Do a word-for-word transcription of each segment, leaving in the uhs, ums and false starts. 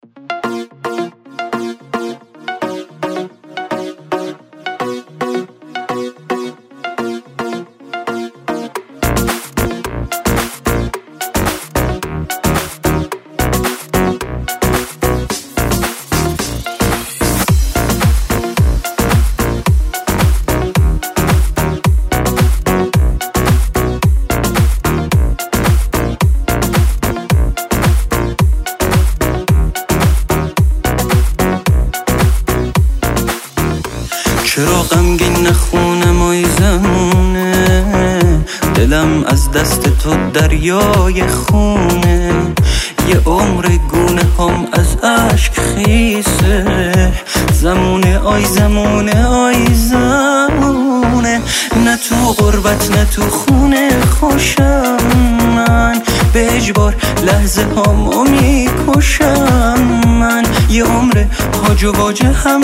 چرا غمگین نخونم آی زمونه، دلم از دست تو دریای خونه، یه عمر گونه هم از عشق خیسه، زمونه آی زمونه آی زمونه، نه تو غربت نه تو خونه خوشم، من به اجبار لحظه هامو میکشم، من یه عمر هاج و واجه هم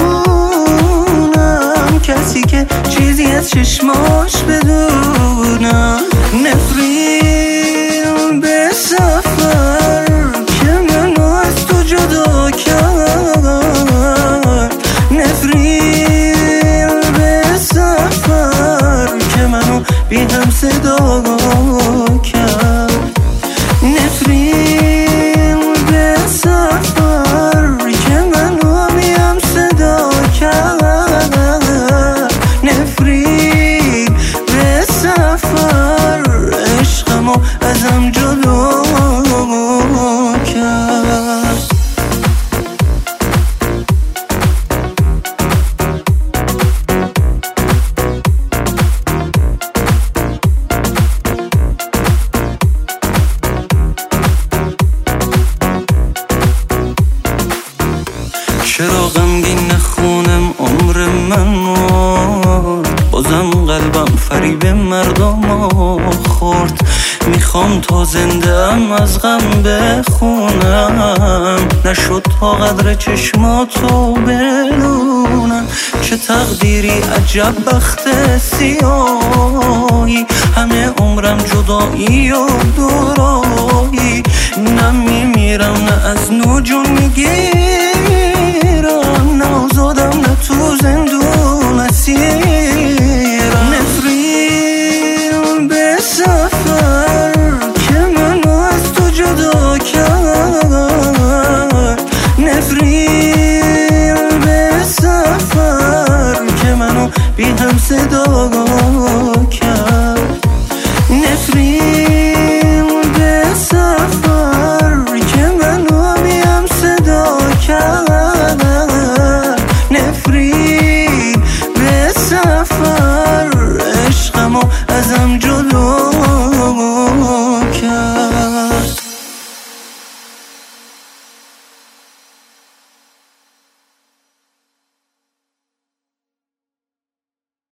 زبونم، کسی که چیزی از چشماش بدونم، نفرین به سفر که منو از تو جدا کرد، نفرین به سفر که منو بی هم صدا کرد، نفرین به سفر که منو بی هم صدا کرد، نفرین به سفر عشقمو ازم جلو کرد. چرا غمگین نخونم عمر من، بازم قلبم فریب مردم خورد، میخوام تا زنده ام از غم بخونم، نشد تا قدر چشماتو بدونم، چه تقدیری عجب بخت سیاهی، همه عمرم جدایی و دورایی، نه میمیرم نه از نجوم میگیرم، نه آزادم نه تو زندون اسیرم، نفرین به سفر که منو از تو جدا کرد، نفرین به سفر که منو بی هم صدا کرد، نفرین به سفر که منو بی هم صدا کرد، نفرین